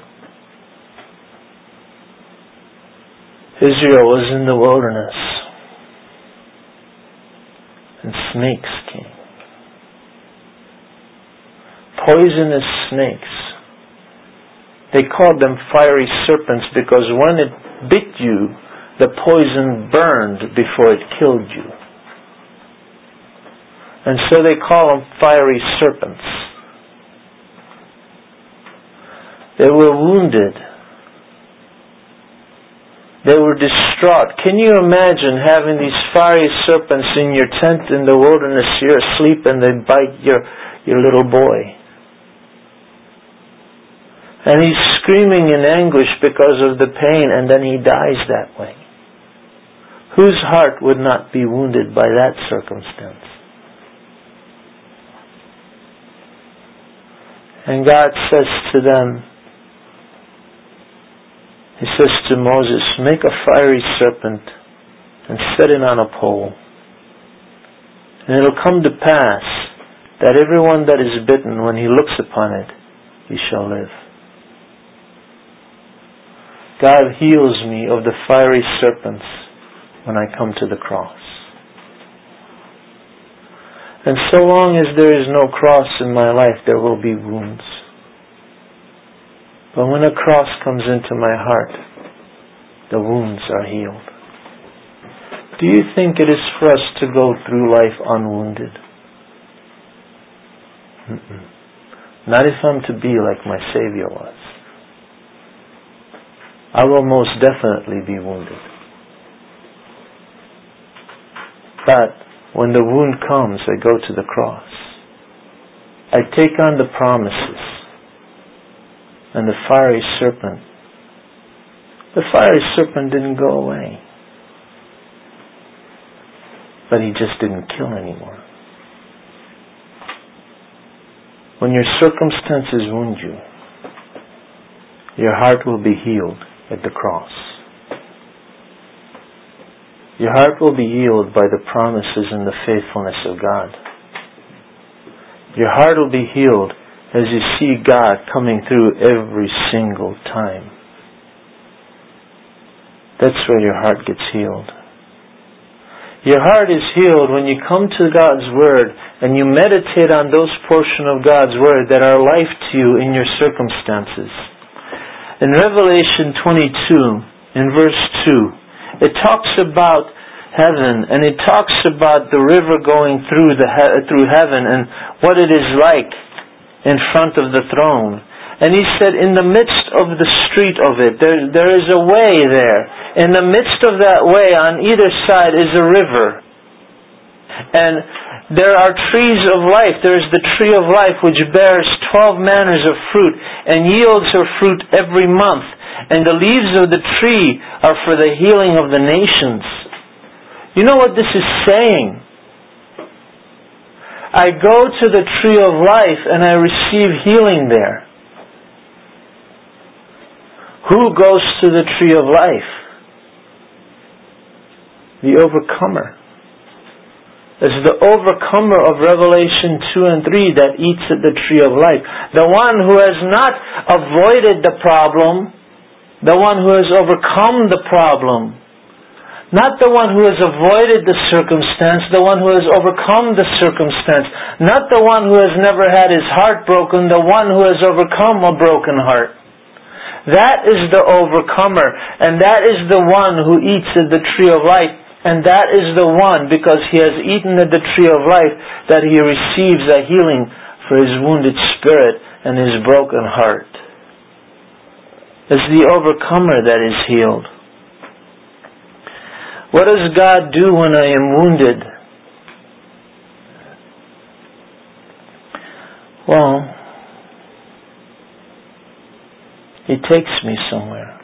Speaker 1: Israel was in the wilderness, and snakes came. Poisonous snakes. They called them fiery serpents because when it bit you, the poison burned before it killed you. And so they call them fiery serpents. They were wounded. They were distraught. Can you imagine having these fiery serpents in your tent in the wilderness? You're asleep and they bite your little boy. And he's screaming in anguish because of the pain, and then he dies that way. Whose heart would not be wounded by that circumstance? And God says to them, He says to Moses, make a fiery serpent and set it on a pole. And it'll come to pass that everyone that is bitten, when he looks upon it, he shall live. God heals me of the fiery serpents when I come to the cross. And so long as there is no cross in my life, there will be wounds. But when a cross comes into my heart, the wounds are healed. Do you think it is for us to go through life unwounded? Not if I'm to be like my Savior was. I will most definitely be wounded. But when the wound comes, I go to the cross. I take on the promises. And the fiery serpent didn't go away. But he just didn't kill anymore. When your circumstances wound you, your heart will be healed at the cross. Your heart will be healed by the promises and the faithfulness of God. Your heart will be healed as you see God coming through every single time. That's where your heart gets healed. Your heart is healed when you come to God's Word and you meditate on those portions of God's Word that are life to you in your circumstances. In Revelation 22, in verse 2, it talks about heaven, and it talks about the river going through heaven and what it is like in front of the throne. And he said, in the midst of the street of it, there is a way there. In the midst of that way, on either side is a river. And there are trees of life. There is the tree of life which bears 12 manners of fruit and yields her fruit every month. And the leaves of the tree are for the healing of the nations. You know what this is saying? I go to the tree of life and I receive healing there. Who goes to the tree of life? The overcomer. It's the overcomer of Revelation 2 and 3 that eats at the tree of life. The one who has not avoided the problem, the one who has overcome the problem. Not the one who has avoided the circumstance, the one who has overcome the circumstance. Not the one who has never had his heart broken, the one who has overcome a broken heart. That is the overcomer, and that is the one who eats at the tree of life. And that is the one, because he has eaten at the tree of life, that he receives a healing for his wounded spirit and his broken heart. It's the overcomer that is healed. What does God do when I am wounded? Well, He takes me somewhere.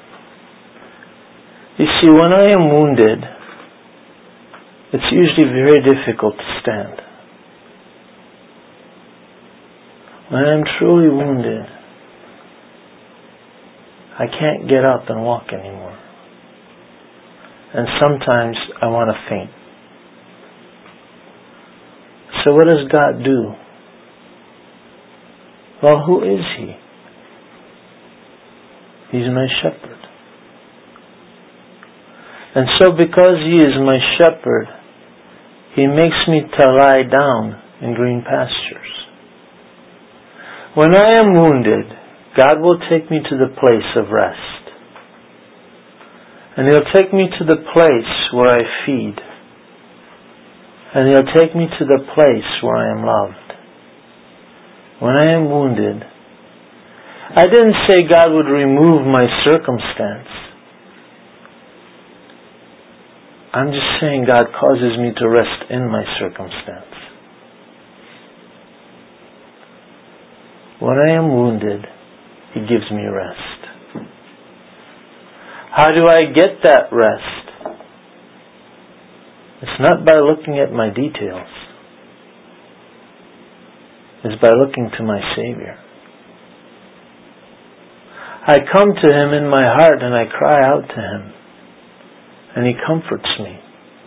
Speaker 1: You see, when I am wounded, it's usually very difficult to stand. When I'm truly wounded, I can't get up and walk anymore. And sometimes I want to faint. So what does God do? Well, who is He? He's my shepherd. And so because He is my shepherd, He makes me to lie down in green pastures. When I am wounded, God will take me to the place of rest. And He'll take me to the place where I feed. And He'll take me to the place where I am loved. When I am wounded, I didn't say God would remove my circumstance. I'm just saying God causes me to rest in my circumstance. When I am wounded, He gives me rest. How do I get that rest? It's not by looking at my details. It's by looking to my Savior. I come to Him in my heart and I cry out to Him. And He comforts me.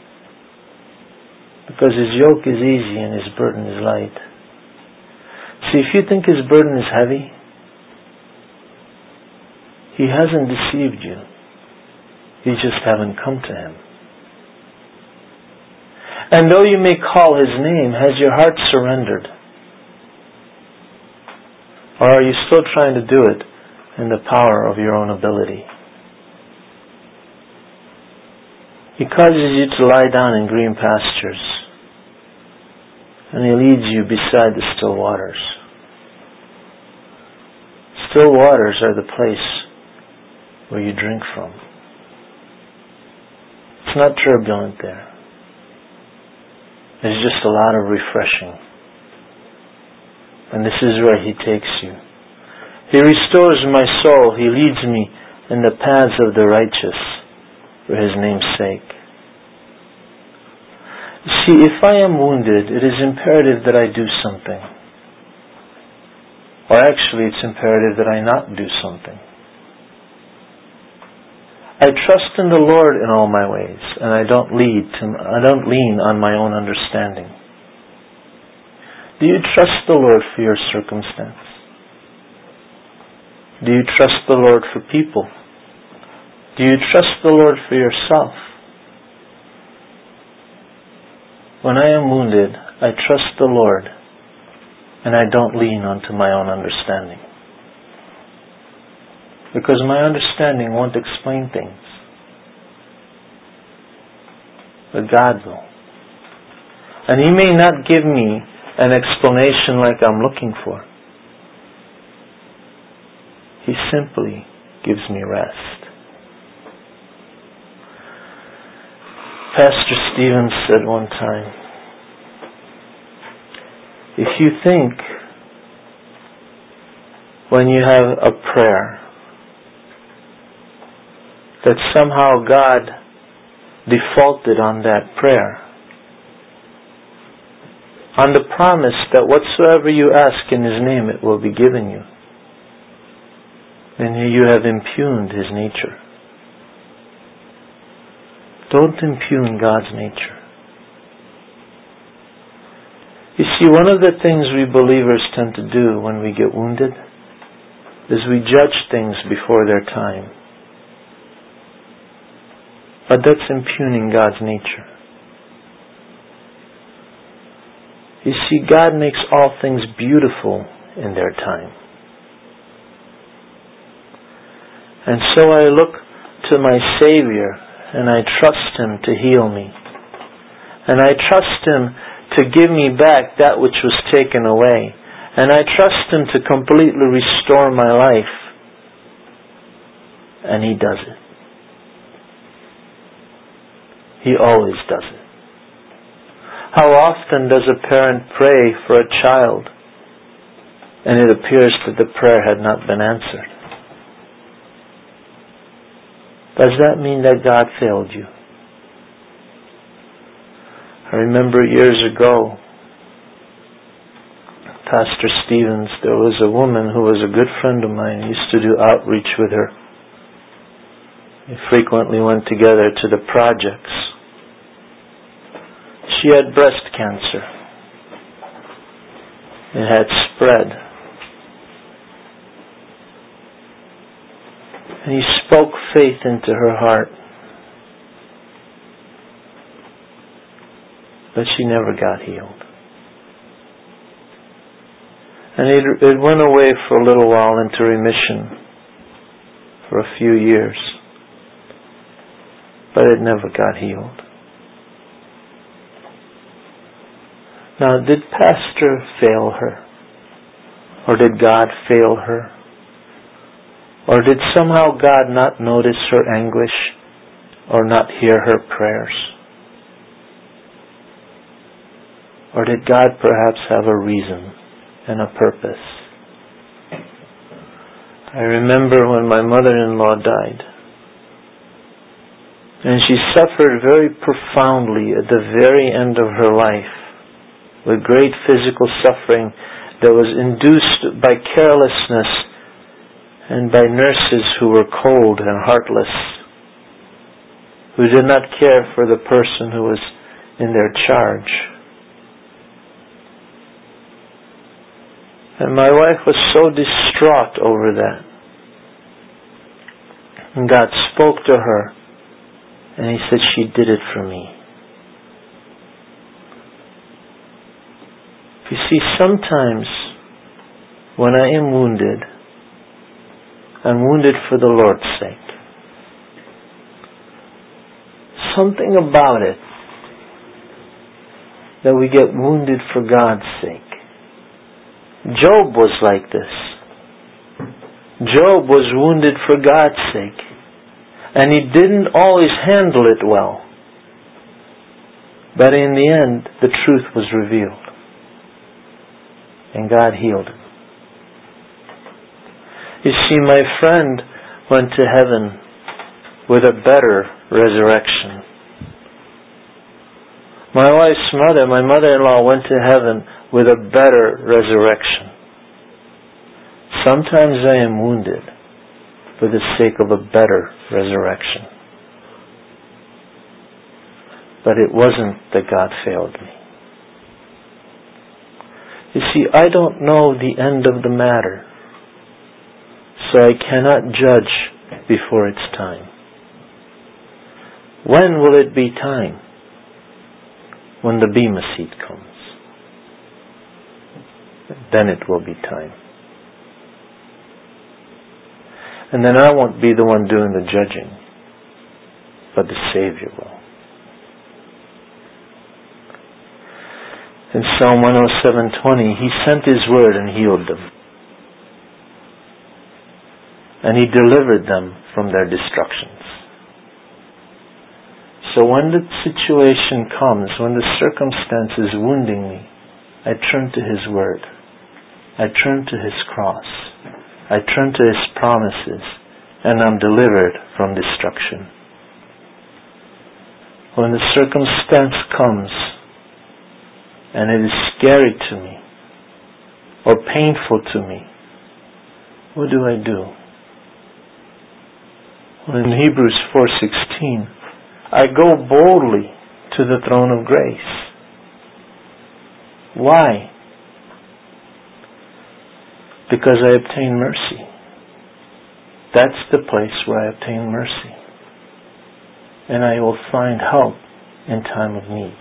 Speaker 1: Because His yoke is easy and His burden is light. See, if you think His burden is heavy, He hasn't deceived you. You just haven't come to Him. And though you may call His name, has your heart surrendered? Or are you still trying to do it in the power of your own ability? He causes you to lie down in green pastures, and He leads you beside the still waters. Still waters are the place where you drink from. It's not turbulent there. There's just a lot of refreshing. And this is where He takes you. He restores my soul. He leads me in the paths of the righteous for His name's sake. See, if I am wounded, it is imperative that I do something. Or actually, it's imperative that I not do something. I trust in the Lord in all my ways, and I don't lean on my own understanding. Do you trust the Lord for your circumstance? Do you trust the Lord for people? Do you trust the Lord for yourself? When I am wounded, I trust the Lord, and I don't lean onto my own understanding. Because my understanding won't explain things. But God will. And He may not give me an explanation like I'm looking for. He simply gives me rest. Pastor Stevens said one time, if you think when you have a prayer that somehow God defaulted on that prayer, on the promise that whatsoever you ask in His name it will be given you, then you have impugned His nature. Don't impugn God's nature. You see, one of the things we believers tend to do when we get wounded is we judge things before their time. But that's impugning God's nature. You see, God makes all things beautiful in their time. And so I look to my Savior and I trust Him to heal me. And I trust Him to give me back that which was taken away. And I trust Him to completely restore my life. And He does it. He always does it. How often does a parent pray for a child and it appears that the prayer had not been answered? Does that mean that God failed you? I remember years ago, Pastor Stevens, there was a woman who was a good friend of mine. I used to do outreach with her. We frequently went together to the projects. She had breast cancer. It had spread. And He spoke faith into her heart. But she never got healed. And it went away for a little while into remission for a few years. But it never got healed. Now, did Pastor fail her? Or did God fail her? Or did somehow God not notice her anguish or not hear her prayers? Or did God perhaps have a reason and a purpose? I remember when my mother-in-law died, and she suffered very profoundly at the very end of her life with great physical suffering that was induced by carelessness and by nurses who were cold and heartless, who did not care for the person who was in their charge. And my wife was so distraught over that. And God spoke to her, and He said, she did it for me. You see, sometimes when I am wounded, I'm wounded for the Lord's sake. Something about it that we get wounded for God's sake. Job was like this. Job was wounded for God's sake. And he didn't always handle it well. But in the end, the truth was revealed. And God healed him. You see, my friend went to heaven with a better resurrection. My wife's mother, my mother-in-law, went to heaven with a better resurrection. Sometimes I am wounded for the sake of a better resurrection. But it wasn't that God failed me. You see, I don't know the end of the matter, so I cannot judge before it's time. When will it be time? When the Bema seat comes. Then it will be time. And then I won't be the one doing the judging, but the Savior will. In Psalm 107:20, He sent His word and healed them. And He delivered them from their destructions. So when the situation comes, when the circumstance is wounding me, I turn to His word. I turn to His cross. I turn to His promises, and I'm delivered from destruction. When the circumstance comes, and it is scary to me, or painful to me, what do I do? Well, in Hebrews 4:16, I go boldly to the throne of grace. Why? Because I obtain mercy. That's the place where I obtain mercy. And I will find help in time of need.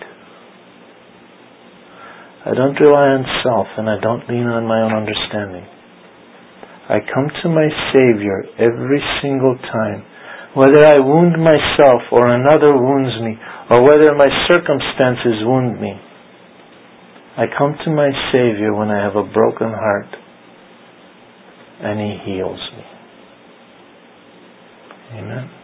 Speaker 1: I don't rely on self, and I don't lean on my own understanding. I come to my Savior every single time, whether I wound myself or another wounds me, or whether my circumstances wound me. I come to my Savior when I have a broken heart, and He heals me. Amen.